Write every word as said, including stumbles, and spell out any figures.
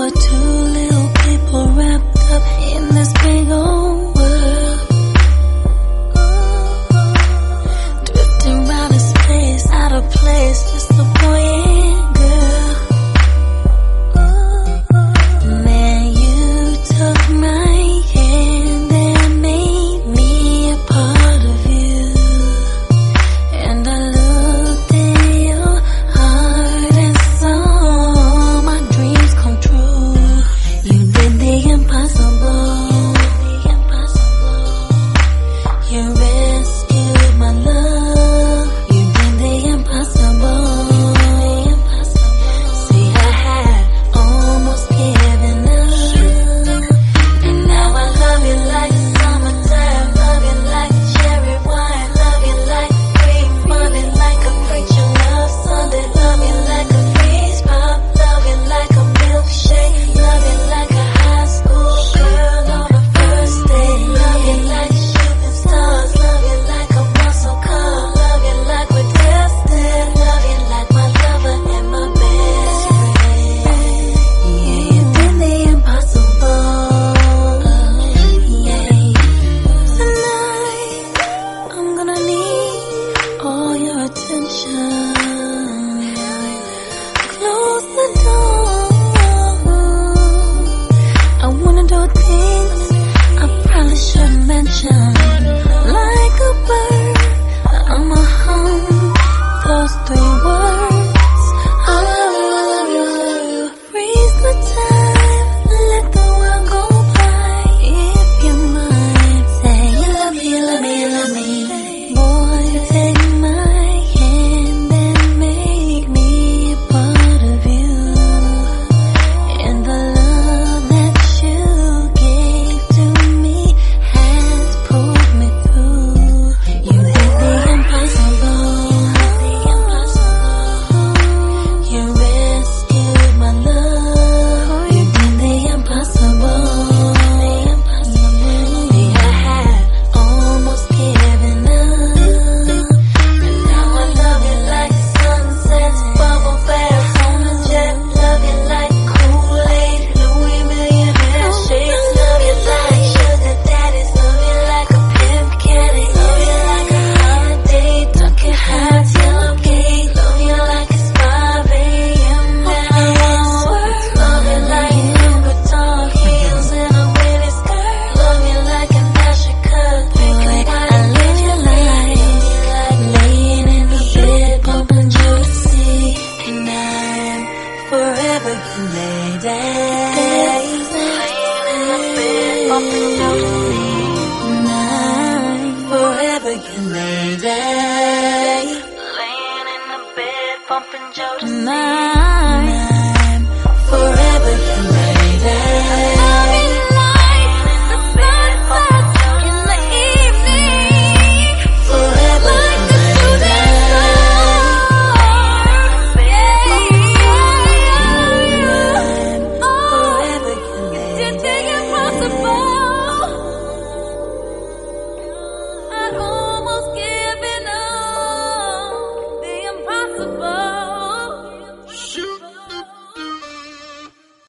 are two little people wrapped up in this big old world, drifting round in space, out of place, just a boy and girl. Man, you took my hand and made me a part of you, and I looked in your heart and saw my dreams come true. You did the impossible. You rescued my love. You did the impossible. See, I had almost given up, and now I love you like summertime. Love you like cherry wine. Love you like free money, like a preacher loves Sunday. Love you like a freeze pop. Love you like a milkshake. Love you like a high school girl on a first day. Love you like shooting stars. Love you like a muscle car. Love you like we're destined. Love you like my lover and my best friend. Yeah, you did the impossible. Yeah. Tonight, I'm gonna need all your attention. Close the door. I wanna do things I probably shouldn't mention. Like a bird, I'm a hum. Those three words, I love you, I love you, I love you. Freeze the time, let the world go by. If you're mine, say you love me, you love me, you love me. Boy, take my hand and make me a part of you, and the love that you gave to me has pulled me through. You did the impossible. You rescued my love. You did the impossible. See, I had almost given up, and now I love you like sunsets, bubble baths on a jet. Love you like Kool-Aid, Louis Millionaire shades. Love you like sugar daddies. Love you like a pimp caddy. Love you like a holiday, Dunkin' High tailgate. Love you like it's five a m Dallas. Love you like Louis Vuitton heels and a mini skirt. Love you like an Asher cut. Boy, I love you like laying in the bed, pumping juicy, and I'm forever your lady. Laying in the bed, pumping juicy, and I'm forever your lady. Laying in the bed, pumping juicy.